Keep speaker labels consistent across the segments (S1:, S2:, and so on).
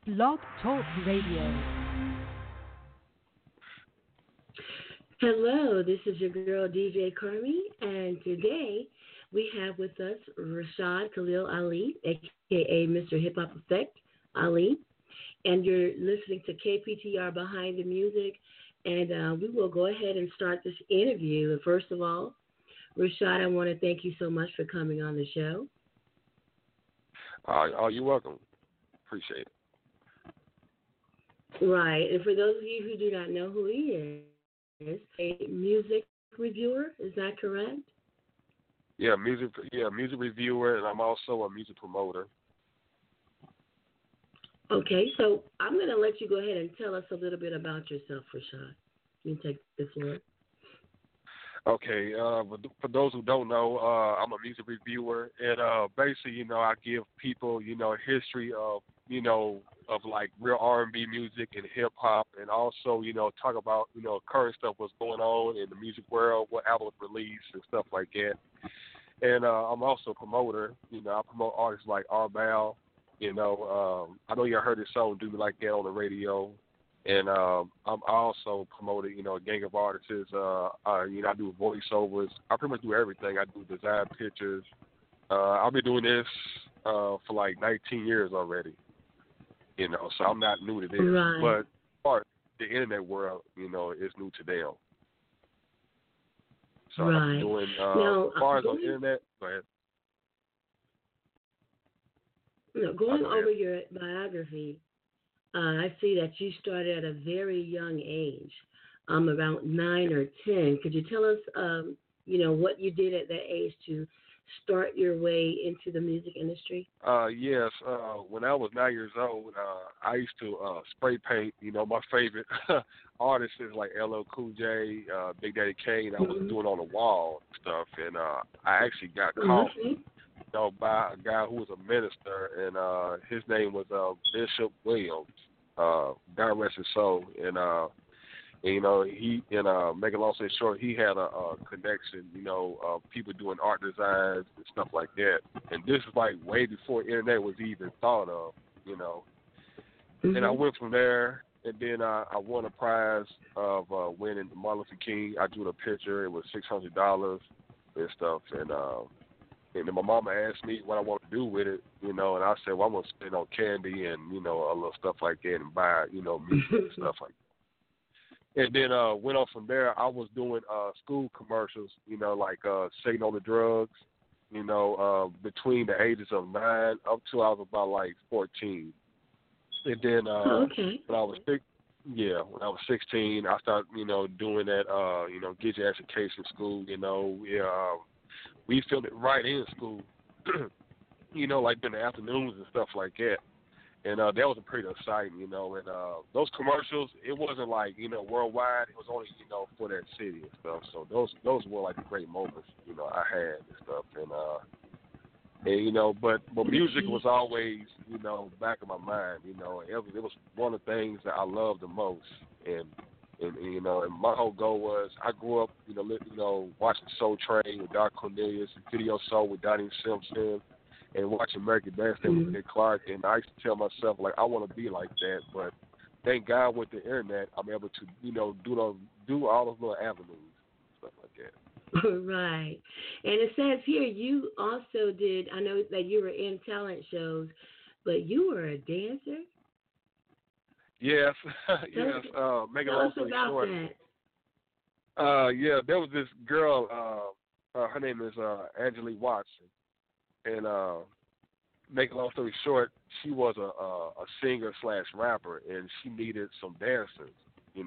S1: Blog Talk Radio.
S2: Hello, this is your girl DJ Carmi, and today we have with us Rashad Khalil Ali, aka Mr. Hip Hop Effect Ali, and you're listening to KPTR Behind the Music, and we will go ahead and start this interview. And first of all, Rashad, I want to thank you so much for coming on the show.
S3: You're welcome. Appreciate it.
S2: Right, and for those of you who do not know who he is a music reviewer. Is that correct?
S3: Music reviewer, and I'm also a music promoter.
S2: Okay, so I'm going to let you go ahead and tell us a little bit about yourself, Rashad. You can take the floor.
S3: Okay, for those who don't know, I'm a music reviewer, and basically, I give people, a history of, of like real R&B music and hip hop, and also, talk about, current stuff, what's going on in the music world, what albums released and stuff like that. And I'm also a promoter. I promote artists like R-Bal. I know you heard this song "Do Me Like That" on the radio. And I also promoted, a gang of artists. I do voiceovers. I pretty much do everything. I do design pictures. I've been doing this for like 19 years already. So I'm not new to this.
S2: Right.
S3: But as far as the internet world, it's new to them. So
S2: right.
S3: I'm doing, as far as on the internet, go ahead.
S2: Going over your biography, I see that you started at a very young age, about 9 or 10. Could you tell us, what you did at that age to start your way into the music industry?
S3: Yes. When I was 9 years old, I used to spray paint. My favorite artists is like LL Cool J, Big Daddy Kane. I was doing on the wall and stuff, and I actually got caught. By a guy who was a minister, and his name was Bishop Williams. God rest his soul. And he, make a long story short, he had a connection, people doing art designs and stuff like that. And this is like way before internet was even thought of, And I went from there, and then I won a prize of winning the Martin Luther King. I drew the picture. It was $600 and stuff, and then my mama asked me what I want to do with it, and I said, well, I'm going to spend on candy and, a little stuff like that and buy, music and stuff like that. And then went on from there. I was doing school commercials, like Satan on the Drugs, between the ages of 9 up to I was about like 14. And then when I was when I was 16, I started, doing that, Get Your Education school, we filmed it right in school, like in the afternoons and stuff like that. And that was pretty exciting, and those commercials, it wasn't like, worldwide. It was only, for that city and stuff. So those were like the great moments, I had and stuff. And but music was always, back in my mind, it was one of the things that I loved the most. And my whole goal was I grew up, watching Soul Train with Doc Cornelius, Video Soul with Donnie Simpson, and watching American Bandstand with Nick Clark. And I used to tell myself, like, I want to be like that. But thank God with the internet, I'm able to, do all those little avenues, stuff like that.
S2: Right. And it says here you also did, I know that you were in talent shows, but you were a dancer?
S3: Yes, yes. Make a long story short. There was this girl. Her name is Angelique Watson, and make a long story short, she was a singer / rapper, and she needed some dancers, and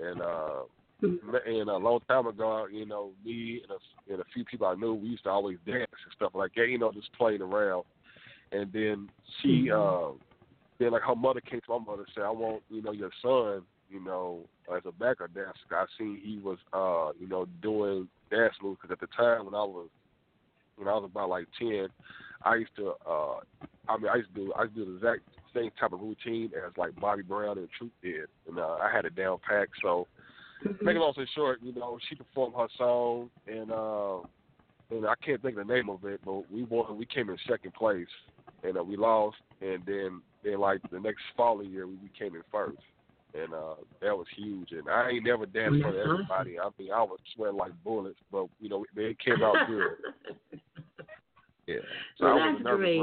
S3: a long time ago, me and a few people I knew, we used to always dance and stuff like that, just playing around, and then she. Then, like, her mother came to my mother and said, I want, your son, as a backup dancer. I seen he was, doing dance moves, because at the time when I was about like 10, I used to, I used to do the exact same type of routine as like Bobby Brown and Truth did, and I had it down packed. So, make a long story short, she performed her song, and I can't think of the name of it, but we won. We came in second place. and we lost. And then like the next following year, we came in first, and that was huge. And I ain't never danced in front of everybody. I mean, I was sweating like bullets, but it came out good. Yeah, so
S2: well,
S3: I was a
S2: that's great.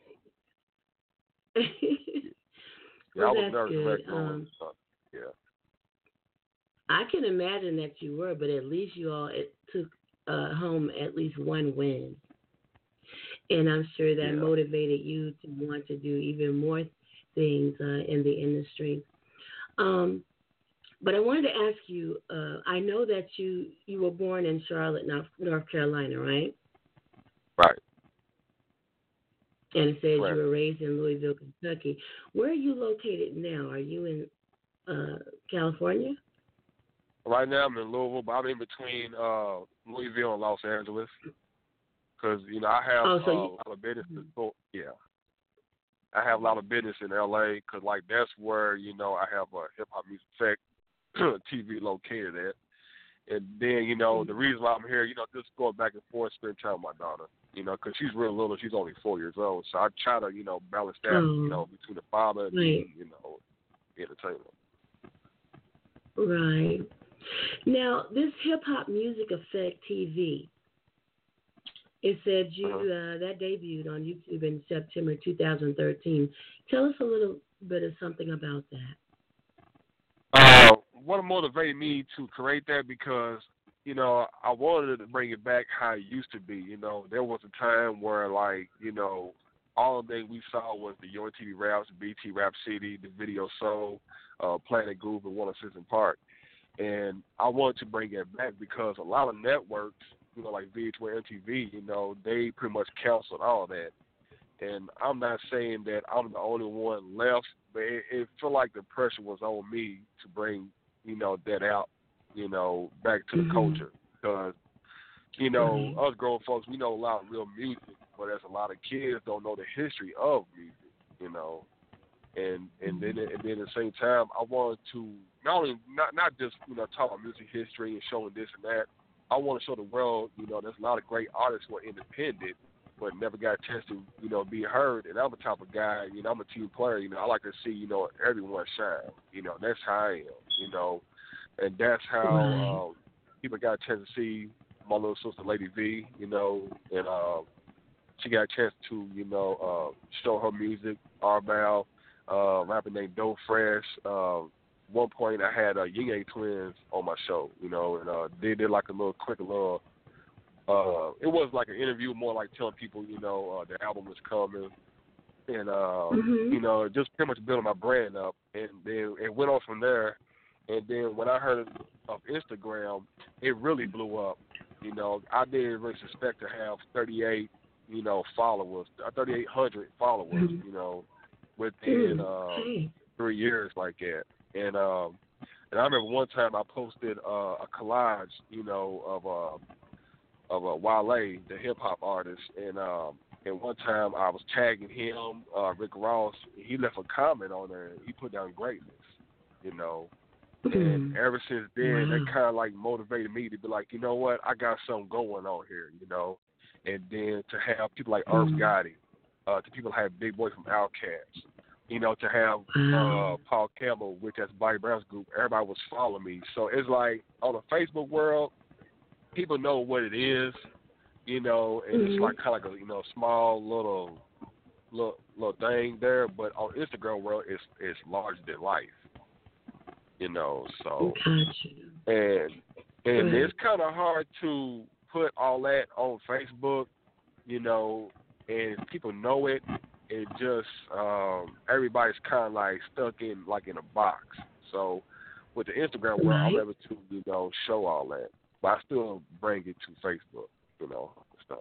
S3: Yeah,
S2: well,
S3: I was nervous
S2: good.
S3: Yeah.
S2: I can imagine that you were, but at least you all took home at least one win. And I'm sure that motivated you to want to do even more things in the industry. But I wanted to ask you, I know that you were born in Charlotte, North Carolina, right?
S3: Right.
S2: And it says you were raised in Louisville, Kentucky. Where are you located now? Are you in California?
S3: Right now I'm in Louisville, but I'm in between Louisville and Los Angeles. Because, I have a lot of business. I have a lot of business in L.A. because, like, that's where, I have a hip-hop music tech TV located at. And then, the reason why I'm here, just going back and forth, spend time with my daughter, because she's real little. She's only 4 years old. So I try to, balance that, between the father and, the entertainment.
S2: Right. Now, this Hip-Hop Music Effect TV, it said that debuted on YouTube in September 2013. Tell us a little bit of something about
S3: that. What motivated me to create that because, I wanted to bring it back how it used to be. There was a time where, like, all the things we saw was the UNTV Raps, BT Rap City, the Video Soul, Planet Groove, and 106 & Park. And I wanted to bring it back because a lot of networks, like VH1, MTV, they pretty much canceled all that. And I'm not saying that I'm the only one left, but it felt like the pressure was on me to bring, that out, back to the culture. Because, us grown folks, we know a lot of real music, but there's a lot of kids don't know the history of music, And then at the same time, I wanted to not just talk about music history and showing this and that. I want to show the world, there's a lot of great artists who are independent, but never got a chance to, be heard. And I'm the type of guy, I'm a team player. I like to see, everyone shine. That's how I am. And that's how people got a chance to see my little sister, Lady V. And she got a chance to, show her music, R-Val. Rapper named Doe Fresh. One point I had Ying Yang Twins on my show, and they did like a little quick little. It was like an interview, more like telling people, the album was coming, and just pretty much building my brand up, and then it went on from there. And then when I heard of Instagram, it really blew up. I didn't really suspect to have 38, followers, 3,800 followers, within 3 years like that. And I remember one time I posted a collage, of Wale, the hip hop artist, and one time I was tagging him, Rick Ross. He left a comment on there. And he put down greatness, And ever since then, that kind of like motivated me to be like, you know what, I got something going on here, And then to have people like Earth Gotti, to people like Big Boy from Outkast. To have Paul Campbell, which that's Bobby Brown's group, everybody was following me. So it's like on the Facebook world, people know what it is, and it's like kind of like a small little thing there. But on Instagram world, it's larger than life, So and it's kind of hard to put all that on Facebook, and people know it. It just everybody's kind of like stuck in a box. So with the Instagram world, I'm able to show all that, but I still bring it to Facebook, stuff.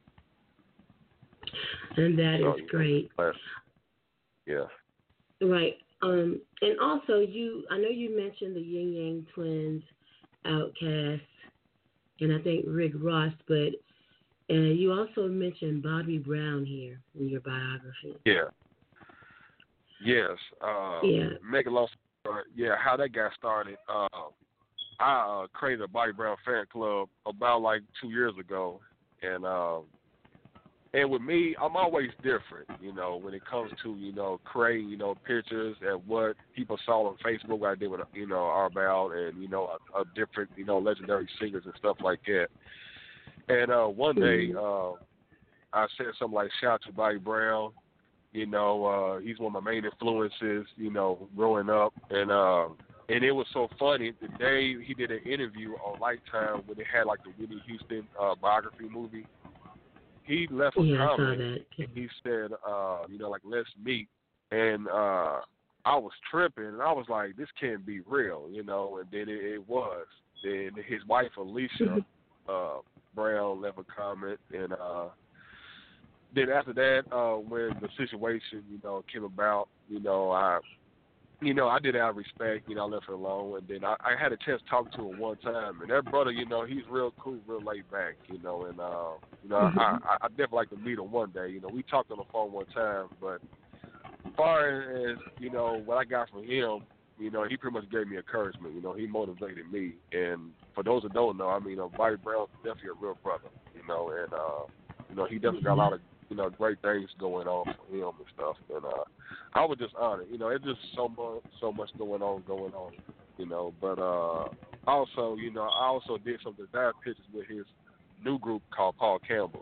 S2: And that is great.
S3: Yeah.
S2: Right. And also I know you mentioned the Ying Yang Twins, Outkast, and I think Rick Ross, but you also mentioned Bobby Brown here in your biography.
S3: Yeah. Yes. Make a long story. How that got started. I created a Bobby Brown fan club about like 2 years ago, and And with me, I'm always different, when it comes to, creating, pictures and what people saw on Facebook, what I did with, Arbell and, a different, legendary singers and stuff like that. And one day, I said something like, shout out to Bobby Brown. He's one of my main influences, growing up. And it was so funny. The day he did an interview on Lifetime when they had, like, the Whitney Houston biography movie, he left a comment, and he said, like, let's meet. And I was tripping, and I was like, this can't be real, and then it was. Then his wife, Alicia Brown, left a comment, and then after that, when the situation, came about, I did it out of respect, I left her alone, and then I had a chance to talk to him one time, and that brother, he's real cool, real laid back, and I definitely like to meet him one day. We talked on the phone one time, but as far as, what I got from him, he pretty much gave me encouragement, he motivated me, and for those that don't know, Bobby Brown's definitely a real brother, and, he definitely got a lot of, great things going on for him and stuff, and I was just honored, it's just so much going on, but also, I also did some design pictures with his new group called Paul Campbell.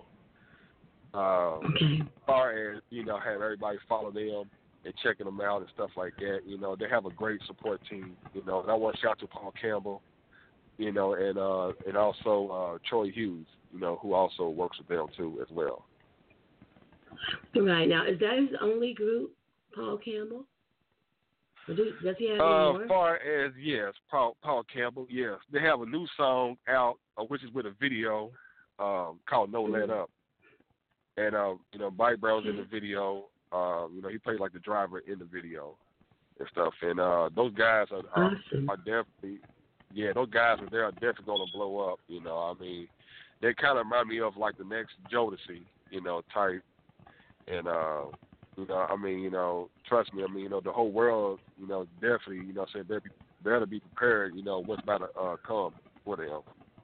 S3: As far as, have everybody follow them and checking them out and stuff like that, they have a great support team, and I want to shout out to Paul Campbell, and also Troy Hughes, who also works with them too as well.
S2: Right. Now, is that his only group, Paul Campbell? Or does he have any more?
S3: As far as, yes, Paul Campbell, yes. They have a new song out, which is with a video called No Let Up. And, Bobby Brown's in the video. He played like the driver in the video and stuff. And those guys are definitely, those guys are definitely going to blow up, They kind of remind me of like the next Jodeci, type. And, trust me, the whole world, definitely, they better be prepared, what's about to come for them.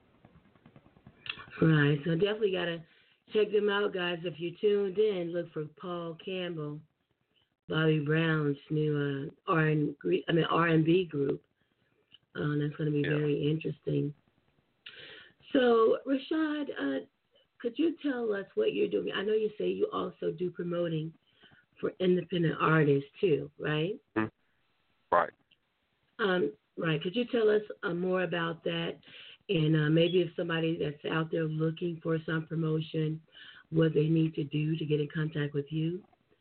S2: Right. So definitely got to check them out, guys. If you tuned in, look for Paul Campbell, Bobby Brown's new R&B group. That's going to be very interesting. So, Rashad, could you tell us what you're doing? I know you say you also do promoting for independent artists too, right?
S3: Right.
S2: Right. Could you tell us more about that? And maybe if somebody that's out there looking for some promotion, what they need to do to get in contact with you?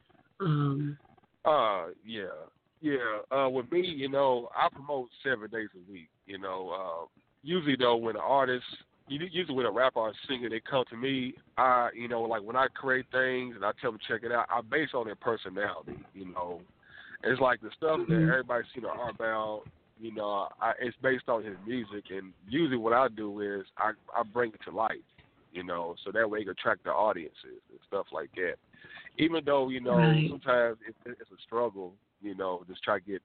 S3: With me, I promote 7 days a week. Usually though, when an artist, usually when a rapper or singer, they come to me, like when I create things and I tell them to check it out, I base on their personality. It's like the stuff that everybody seen on Arbell. It's based on his music, and usually what I do is I bring it to life, so that way it can attract the audiences and stuff like that. Even though, sometimes it's a struggle, just try to get,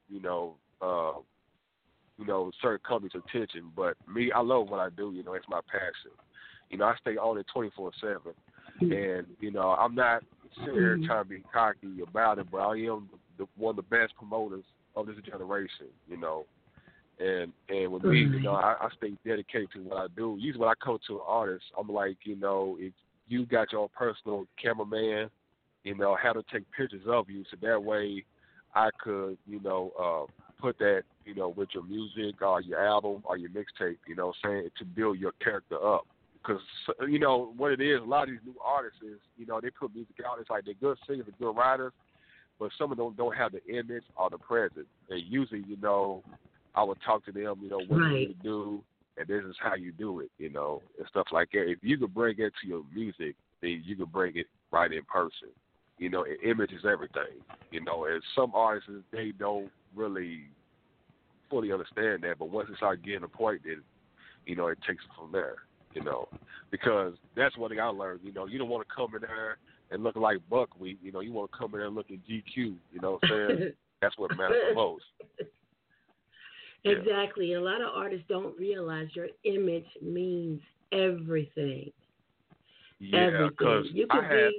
S3: certain companies' attention. But me, I love what I do, it's my passion. I stay on it 24/7, and, I'm not sitting here trying to be cocky about it, but I am one of the best promoters of this generation, And with me, I stay dedicated to what I do. Usually when I come to an artist, I'm like, if you got your own personal cameraman, how to take pictures of you, so that way I could, put that, with your music or your album or your mixtape, saying to build your character up. Because, what it is, a lot of these new artists is, they put music out. It's like they're good singers, they're good writers, but some of them don't have the image or the presence. And usually, I would talk to them, what you need to do, and this is how you do it, and stuff like that. If you could bring it to your music, then you can bring it right in person. Image is everything. And some artists, they don't really fully understand that, but once they start getting a point, then, it takes it from there, because that's one thing I learned. You don't want to come in there and look like buckwheat. You want to come in there and look at GQ. What I'm saying? That's what matters the most.
S2: Exactly. A lot of artists don't realize your image means everything.
S3: Yeah, because
S2: you could be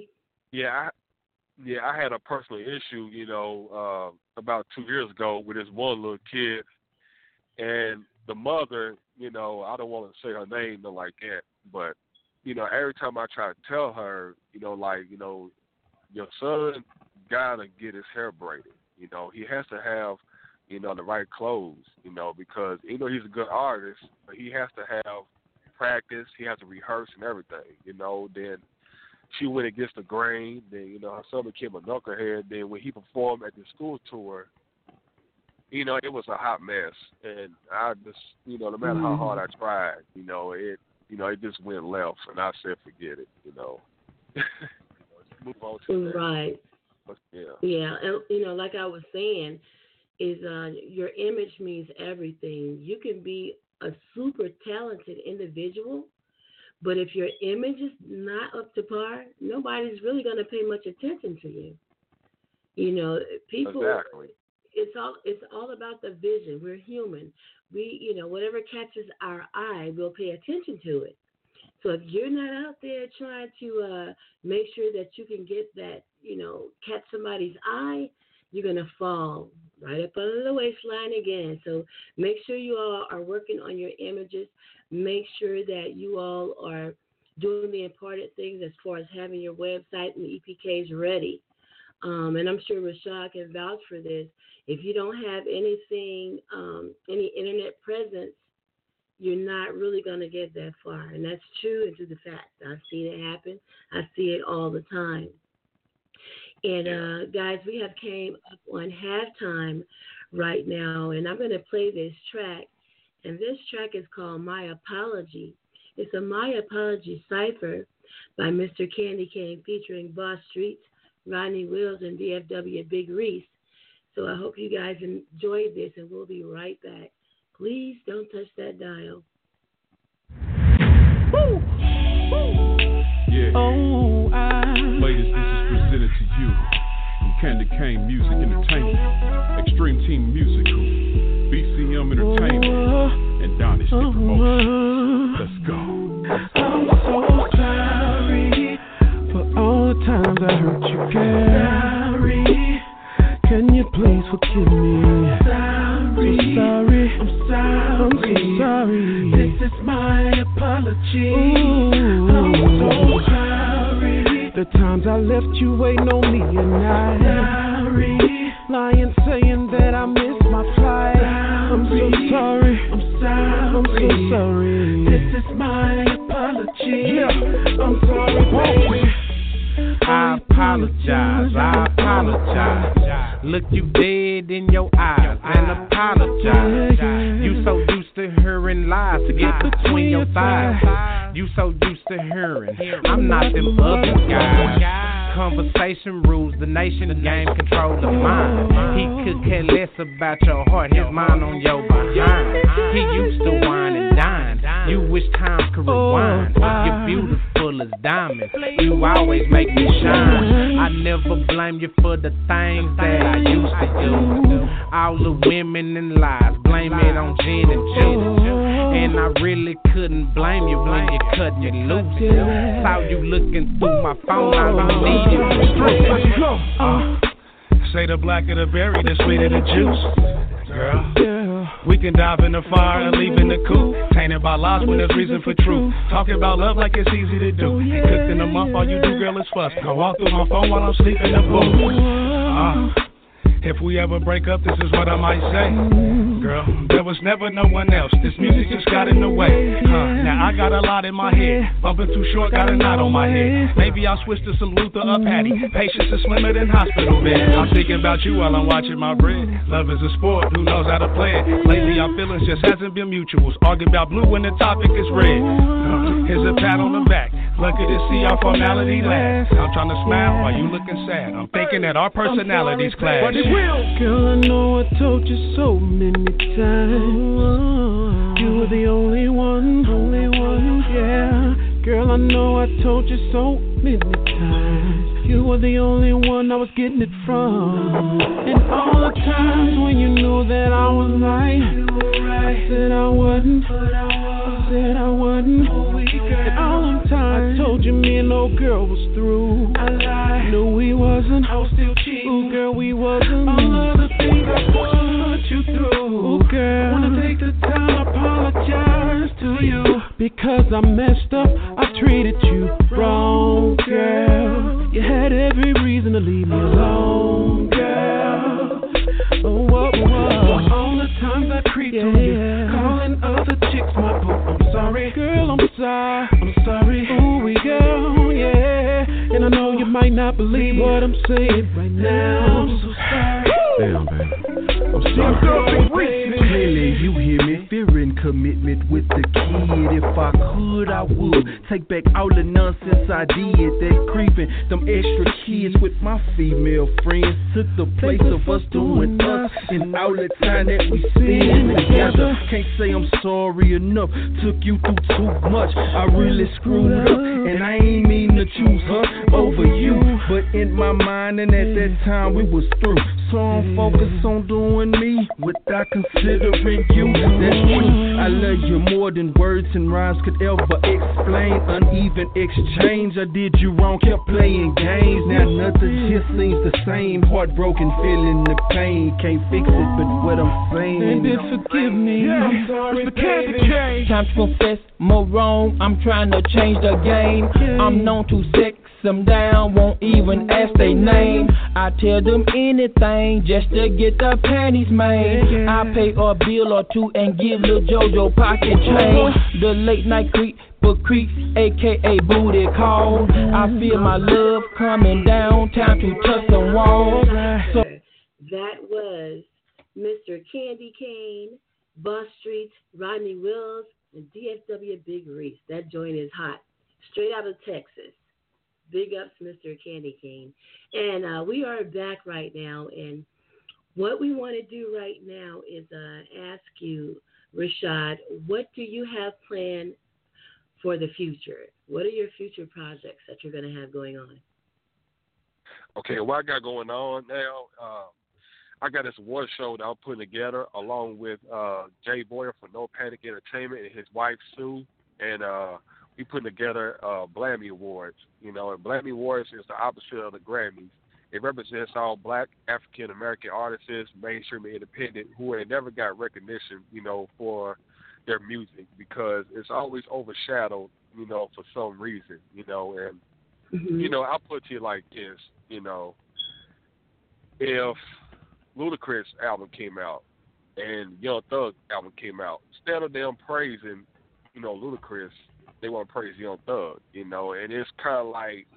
S3: Yeah, I had a personal issue, about 2 years ago with this one little kid, and the mother, I don't want to say her name, nothing like that, but every time I try to tell her, your son gotta get his hair braided. He has to have, the right clothes, because he's a good artist, but he has to have practice, he has to rehearse and everything, then she went against the grain, then, her son became a knucklehead, then when he performed at the school tour, it was a hot mess, and I just, no matter how hard I tried, it just went left, and I said, forget it, move on to that.
S2: Right.
S3: But, yeah.
S2: Yeah, and like I was saying, is your image means everything. You can be a super talented individual, but if your image is not up to par, nobody's really going to pay much attention to you. People.
S3: Exactly.
S2: It's all about the vision. We're human. We, whatever catches our eye, we'll pay attention to it. So if you're not out there trying to make sure that you can get that, catch somebody's eye, you're going to fall right up under the waistline again. So make sure you all are working on your images. Make sure that you all are doing the important things as far as having your website and the EPKs ready. And I'm sure Rashad can vouch for this. If you don't have anything, any internet presence, you're not really going to get that far. And that's true and to the fact. I've seen it happen. I see it all the time. And, guys, we have came up on halftime right now, and I'm going to play this track. And this track is called My Apology. It's a My Apology cipher by Mr. Candy Cane featuring Boss Streets, Rodney Wills, and DFW Big Reese. So I hope you guys enjoyed this, and we'll be right back. Please don't touch that dial.
S4: Woo! Woo! Yeah. Oh, ladies, this is presented to you from Candy Cane Music Entertainment, Extreme Team Musical, BCM Entertainment, and Donnie Stick Promotions. Let's go.
S5: I'm so sorry for all the times I hurt you, girl. Sorry. Can you please forgive me? Sorry. I'm so sorry. This is my apology. Ooh. I'm so sorry. The times I left you waiting on me and I sorry. Lying saying that I missed my flight. I'm so sorry. I'm so sorry. This is my apology. Yeah. I'm sorry, baby.
S6: I apologize. Look you dead in your eyes and apologize. You so used to hearing lies to get between your thighs. You so used to hearing I'm not them other guys. Conversation rules the nation, the game control the mind. He could care less about your heart, his mind on your behind. He used to wine and dine. You wish time could rewind. You're beautiful as diamonds. You always make me shine. I never blame you for the things that I used to do. All the women and lies, blame it on gin and juice. And I really couldn't blame you when you cut me loose. Saw you looking through my phone, I believe you.
S7: Say the blacker the berry, the sweeter the juice. Girl, we can dive in the fire and leave in the coop. Tainted by lies when there's reason for truth. Talking about love like it's easy to do. Cooked in a month, all you do, girl, is fuss. I walk through my phone while I'm sleeping in the booth. If we ever break up, this is what I might say. Girl, there was never no one else. This music just got in the way. Now I got a lot in my head. Bumping too short, got a knot on my head. Maybe I'll switch to some Luther or Patty. Patience is slimmer than hospital bed. I'm thinking about you while I'm watching my bread. Love is a sport, who knows how to play it? Lately our feelings just hasn't been mutuals. Argue about blue when the topic is red. Here's a pat on the back. Lucky to see our formality last. I'm trying to smile while you looking sad. I'm thinking that our personalities clash.
S5: Girl, I know I told you so many times. You were the only one, yeah. Girl, I know I told you so many times. You were the only one I was getting it from. And all the times when you knew that I was right, I said I wouldn't, I said I wouldn't. And all them time I told you me and old girl was through. I lied. No, we wasn't. I was still cheating. Ooh, girl, we wasn't. All of the things I put you through. Ooh, girl, I wanna take the time to apologize to you. Because I messed up, I treated you wrong, girl. You had every reason to leave me alone, girl. Oh, all the times I creeped on you, calling other chicks my boo. I'm sorry, girl, I'm sorry. Ooh, we go, yeah. And I know you might not believe what I'm saying right now. I'm so sorry.
S8: Damn, baby. I'm sorry. Clearly, you hear me. Fearing commitment with the kid. If I could, I would take back all the nonsense I did. That creeping, them extra kids with my female friends took the place of us doing us. And all the time that we spend together, can't say I'm sorry enough. Took you through too much. I really screwed up, and I ain't mean to choose her over you. But in my mind, and at that time we was through. So I'm focused on doing me without considering you. That's true. I love you more than words and rhymes could ever explain. Uneven exchange, I did you wrong, kept playing games. Now nothing just seems the same. Heartbroken, feeling the pain. Can't fix it, but what I'm saying.
S5: Baby, forgive me. Yeah, I'm sorry, baby.
S6: Time to confess, more wrong. I'm trying to change the game. I'm known to sex them down, won't even ask their name. I tell them anything just to get the panties made. I pay a bill or two and give Lil JoJo pocket change. The late night creep, but creeps, aka booty call. I feel my love coming down, time to touch some walls. So
S2: that was Mr. Candy Kane, Bus Street, Rodney Wills, and DFW Big Reese. That joint is hot, straight out of Texas. Big ups, Mr. Candy Cane. And we are back right now. And what we want to do right now is ask you, Rashad, what do you have planned for the future? What are your future projects that you're going to have going on?
S3: Okay, what I got going on now, I got this award show that I'm putting together along with Jay Boyer from No Panic Entertainment and his wife, Sue. And we putting together Blammy Awards, and Blammy Awards is the opposite of the Grammys. It represents all black African-American artists, mainstream and independent, who have never got recognition, for their music because it's always overshadowed, for some reason, and, I'll put it to you like this, if Ludacris album came out and Young Thug album came out, instead of them praising, Ludacris, they want to praise Young Thug, and it's kind of like,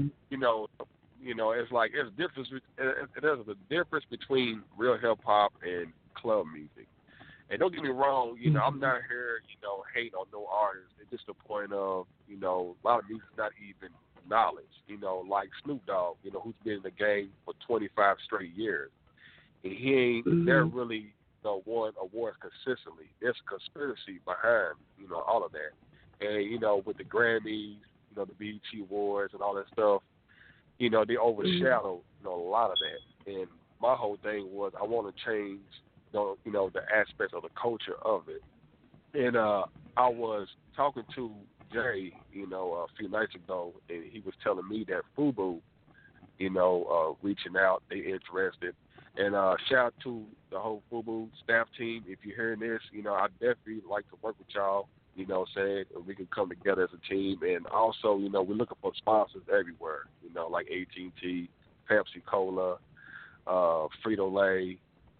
S3: it's like there's a difference between real hip hop and club music. And don't get me wrong, I'm not here, hating on no artist. It's just the point of, a lot of music's not even knowledge, like Snoop Dogg, who's been in the game for 25 straight years, and he ain't never really won awards consistently. There's a conspiracy behind, all of that. And, with the Grammys, the BET Awards and all that stuff, they overshadow, a lot of that. And my whole thing was I want to change, the aspects of the culture of it. And I was talking to Jay, a few nights ago, and he was telling me that FUBU, reaching out, they interested. And shout out to the whole FUBU staff team. If you're hearing this, I definitely like to work with y'all. Saying we can come together as a team, and also, we're looking for sponsors everywhere. Like AT&T, Pepsi Cola, Frito-Lay.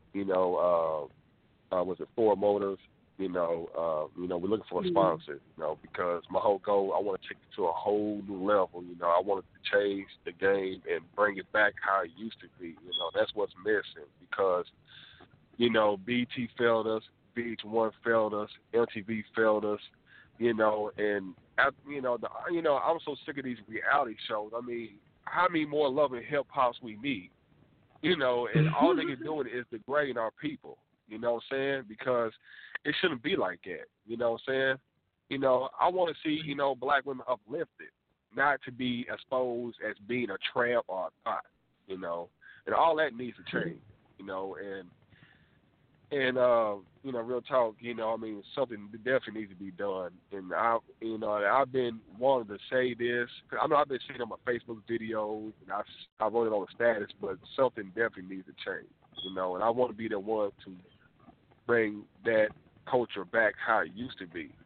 S3: Was it Ford Motors? We're looking for a sponsor. Because my whole goal, I want to take it to a whole new level. I wanted to change the game and bring it back how it used to be. That's what's missing because, BET failed us. VH1 failed us, MTV failed us, and I'm so sick of these reality shows. I mean, how many more Love and Hip Hops we need, and all they can do is degrade our people. You know what I'm saying? Because it shouldn't be like that. You know what I'm saying? I want to see black women uplifted, not to be exposed as being a tramp or a thought. And all that needs to change. And real talk, I mean, something definitely needs to be done. And I've been wanting to say this. I know I've been seeing it on my Facebook videos, and I wrote it on the status, but something definitely needs to change. And I want to be the one to bring that culture back how it used to be.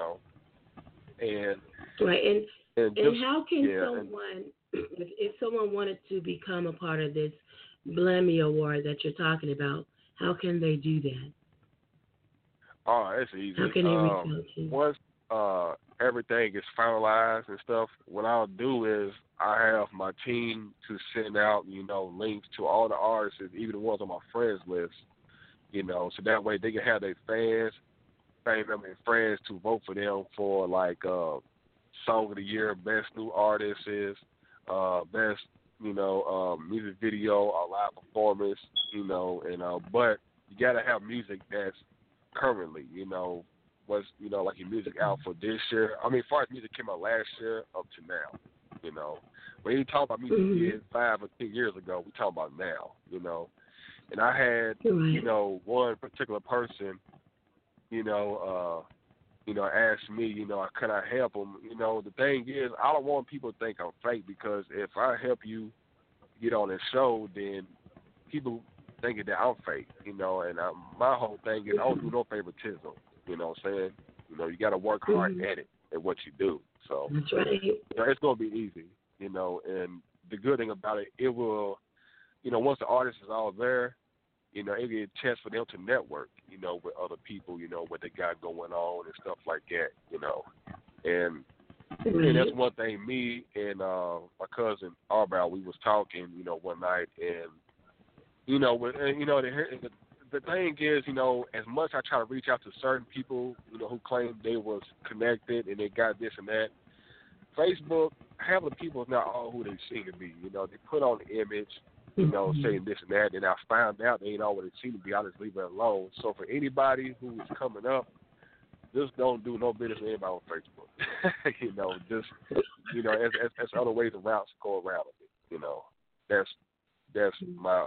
S3: And
S2: right. And
S3: just,
S2: how can someone, if someone wanted to become a part of this Blammy Award that you're talking about, how can they do that?
S3: Oh, it's easy.
S2: How can they reach out to you?
S3: Once everything is finalized and stuff, what I'll do is I have my team to send out, links to all the artists, even the ones on my friends list, so that way they can have their fans, family members, and friends to vote for them for like Song of the Year, Best New Artist is, Best music video or live performance, but you gotta have music that's currently, what's like your music out for this year. I mean, as far as music came out last year up to now, when you talk about music you did 5 or 10 years ago, we talk about now, And I had, one particular person, asked me, could I help them? The thing is, I don't want people to think I'm fake, because if I help you get on this show, then people thinking that I'm fake, and my whole thing is I don't do no favoritism, what I'm saying? You got to work hard at it, at what you do. So
S2: that's right.
S3: It's going to be easy, and the good thing about it will, once the artist is all there, it'll be a chance for them to network, with other people, what they got going on and stuff like that, And that's one thing. Me and my cousin Arbal, we was talking, one night, and the thing is, as much I try to reach out to certain people, who claim they was connected and they got this and that, Facebook, half of the people is not all who they seem to be. They put on the image, saying this and that, and I found out they ain't all what they seem to be. I just leave it alone. So for anybody who is coming up, just don't do no business with anybody on Facebook. As other ways around to go around it. That's my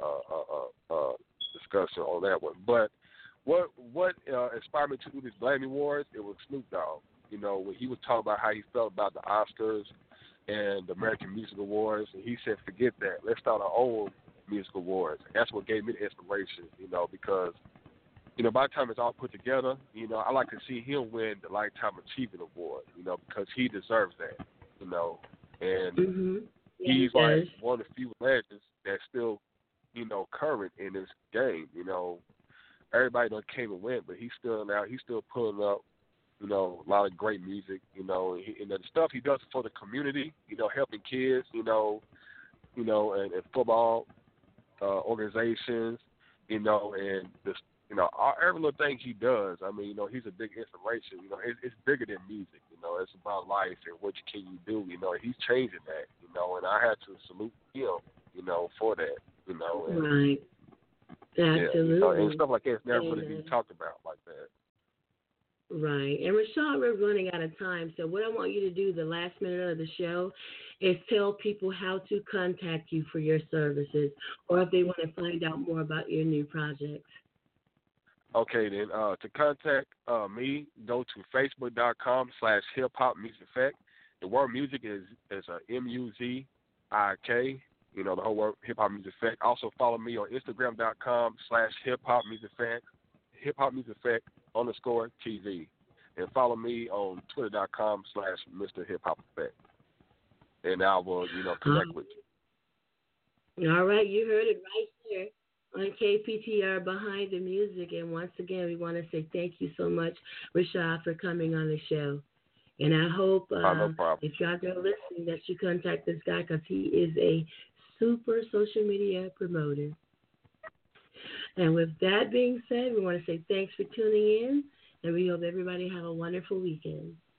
S3: discussion on that one. But what inspired me to do this Blammy Awards, it was Snoop Dogg. When he was talking about how he felt about the Oscars and the American Music Awards, and he said, forget that. Let's start our own music awards. And that's what gave me the inspiration, because, by the time it's all put together, I like to see him win the Lifetime Achievement Award, because he deserves that, and he's like one of the few legends that's still, current in this game, Everybody done came and went, but he's still pulling up, a lot of great music, and the stuff he does for the community, helping kids, and football organizations, and this, every little thing he does. I mean, he's a big inspiration. It's bigger than music. It's about life and what can you do. He's changing that. And I had to salute him, for that. And,
S2: right. Absolutely.
S3: Yeah, and stuff like that is never going to be talked about like that.
S2: Right. And Rashad, we're running out of time. So what I want you to do the last minute of the show is tell people how to contact you for your services, or if they want to find out more about your new projects.
S3: Okay, then. To contact me, go to facebook.com/hiphopmusiceffect. The word music is MUZIK. The whole word Hip Hop Music Effect. Also follow me on Instagram.com/hiphopmusiceffect, hiphopmusiceffect_TV. And follow me on Twitter.com/Mr. Hip Hop Effect. And I will, connect with you.
S2: All right, you heard it right here on KPTR Behind the Music. And once again, we want to say thank you so much, Rashad, for coming on the show. And I hope
S3: no
S2: if you're out there listening that you contact this guy, because he is a super social media promoter. And with that being said, we want to say thanks for tuning in, and we hope everybody have a wonderful weekend.